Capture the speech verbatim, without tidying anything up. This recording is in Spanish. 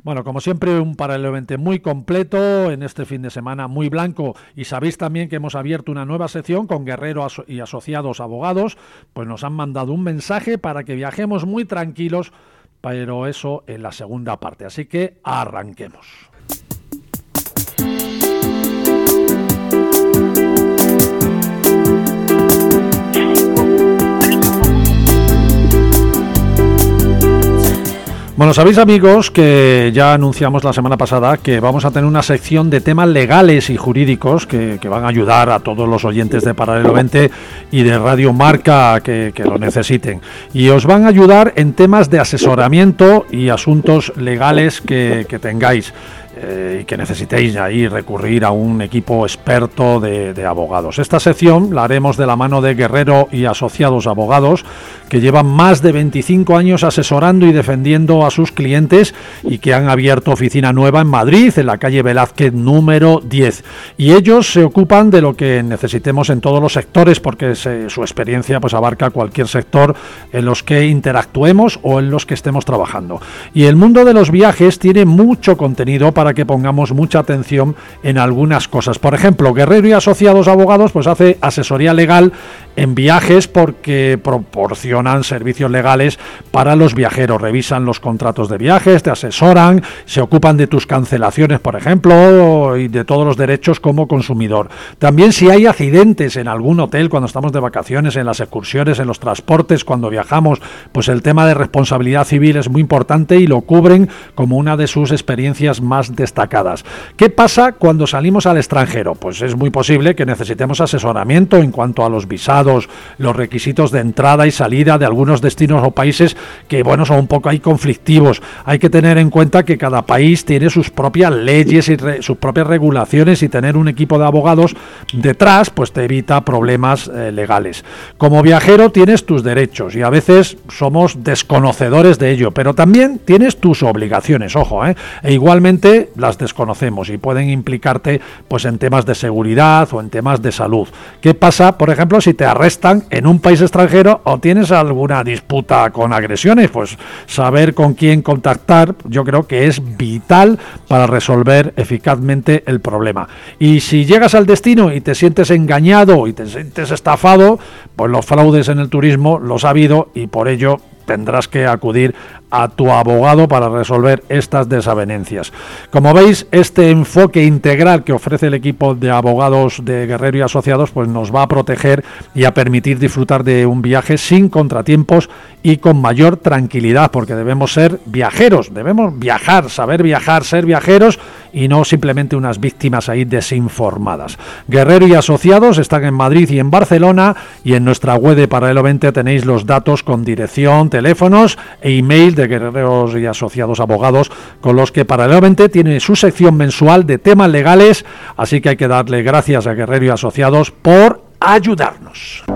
Bueno, como siempre, un Paralelo veinte muy completo en este fin de semana, muy blanco. Y sabéis también que hemos abierto una nueva sección con Guerrero y Asociados Abogados. Pues nos han mandado un mensaje para que viajemos muy tranquilos, pero eso en la segunda parte. Así que arranquemos. Bueno, sabéis, amigos, que ya anunciamos la semana pasada que vamos a tener una sección de temas legales y jurídicos que, que van a ayudar a todos los oyentes de Paralelo veinte y de Radio Marca que, que lo necesiten. Y os van a ayudar en temas de asesoramiento y asuntos legales que, que tengáis. Eh, y que necesitéis ahí recurrir a un equipo experto de, de abogados. Esta sección la haremos de la mano de Guerrero y Asociados Abogados, que llevan más de veinticinco años asesorando y defendiendo a sus clientes y que han abierto oficina nueva en Madrid, en la calle Velázquez número diez. Y ellos se ocupan de lo que necesitemos en todos los sectores, porque se, su experiencia pues abarca cualquier sector en los que interactuemos o en los que estemos trabajando. Y el mundo de los viajes tiene mucho contenido para para que pongamos mucha atención en algunas cosas. Por ejemplo, Guerrero y Asociados Abogados pues hace asesoría legal en viajes porque proporcionan servicios legales para los viajeros, revisan los contratos de viajes, te asesoran, se ocupan de tus cancelaciones, por ejemplo, y de todos los derechos como consumidor. También si hay accidentes en algún hotel cuando estamos de vacaciones, en las excursiones, en los transportes, cuando viajamos, pues el tema de responsabilidad civil es muy importante y lo cubren como una de sus experiencias más destacadas. ¿Qué pasa cuando salimos al extranjero? Pues es muy posible que necesitemos asesoramiento en cuanto a los visados, los requisitos de entrada y salida de algunos destinos o países que, bueno, son un poco ahí conflictivos. Hay que tener en cuenta que cada país tiene sus propias leyes y re, sus propias regulaciones, y tener un equipo de abogados detrás pues te evita problemas eh, legales. Como viajero tienes tus derechos y a veces somos desconocedores de ello, pero también tienes tus obligaciones, ojo, ¿eh? E igualmente las desconocemos y pueden implicarte pues en temas de seguridad o en temas de salud. ¿Qué pasa, por ejemplo, si te arrestan en un país extranjero o tienes alguna disputa con agresiones? Pues saber con quién contactar yo creo que es vital para resolver eficazmente el problema. Y si llegas al destino y te sientes engañado y te sientes estafado, pues los fraudes en el turismo los ha habido y por ello tendrás que acudir a tu abogado para resolver estas desavenencias. Como veis, este enfoque integral que ofrece el equipo de abogados de Guerrero y Asociados pues nos va a proteger y a permitir disfrutar de un viaje sin contratiempos y con mayor tranquilidad, porque debemos ser viajeros, debemos viajar, saber viajar, ser viajeros y no simplemente unas víctimas ahí desinformadas. Guerrero y Asociados están en Madrid y en Barcelona, y en nuestra web de Paralelo veinte tenéis los datos con dirección, teléfonos e email de Guerreros y Asociados Abogados, con los que Paralelo veinte tiene su sección mensual de temas legales, así que hay que darle gracias a Guerrero y Asociados por ayudarnos.